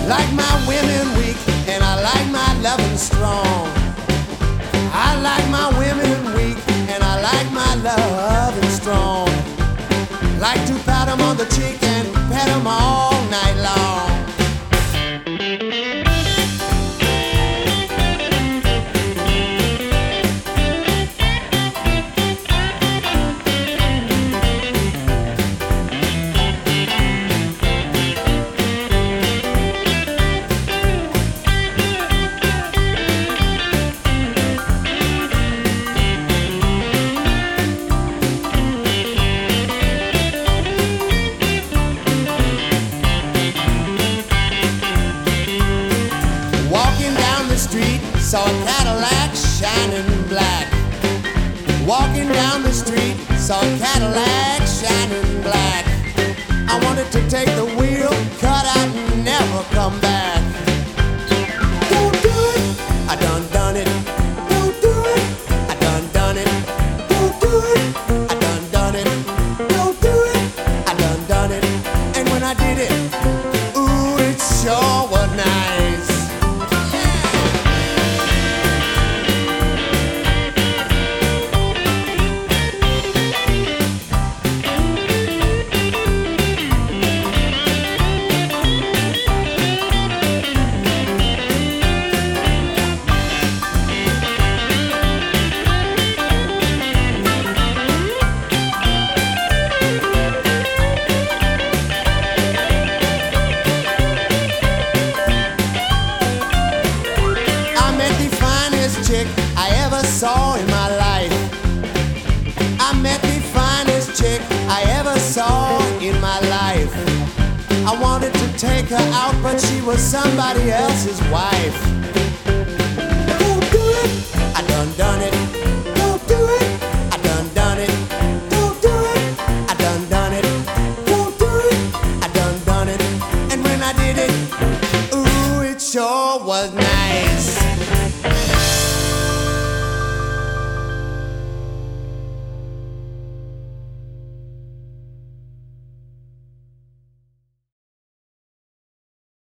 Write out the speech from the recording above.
Like my women weak, and I like my loving strong. I like my women weak, and I like my loving strong. Like to pat 'em on the cheek and pet 'em all night long. Saw a Cadillac shining black. Walking down the street, saw a Cadillac shining black. I wanted to take the wheel, cut out and never come back. Don't do it, I done it. Don't do it, I done it. Don't do it, I done it. Don't do it, I done it. And when I did it, ooh, it sure was nice. Chick I ever saw in my life. I met the finest chick I ever saw in my life. I wanted to take her out, but she was somebody else's wife. Don't do it, I done it. Don't do it, I done it. Don't do it, I done it. Don't do it, I done it. And when I did it, ooh, it sure was nice.